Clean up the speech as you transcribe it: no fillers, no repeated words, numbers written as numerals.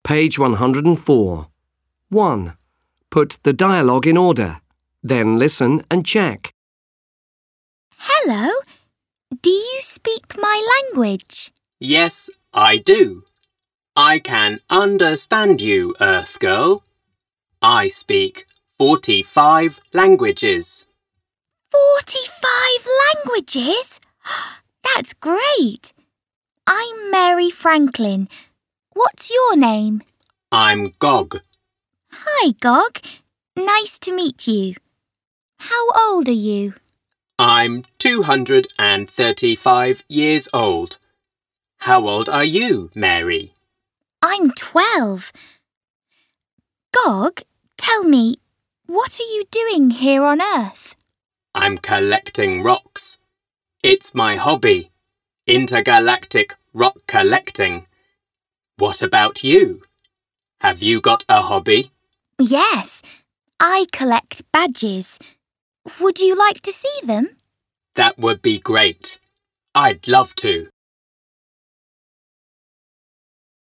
Page 104. 1. Put the dialogue in order. Then listen and check. Hello, do you speak my language? Yes, I do. I can understand you, Earth Girl. I speak 45 languages. 45 languages? That's great. I'm Mary Franklin. What's your name? I'm Gog. Hi, Gog. Nice to meet you. How old are you? I'm 235 years old. How old are you, Mary? I'm 12. Gog, tell me, what are you doing here on Earth? I'm collecting rocks. It's my hobby, intergalactic rock collecting. What about you? Have you got a hobby? Yes, I collect badges. Would you like to see them? That would be great. I'd love to.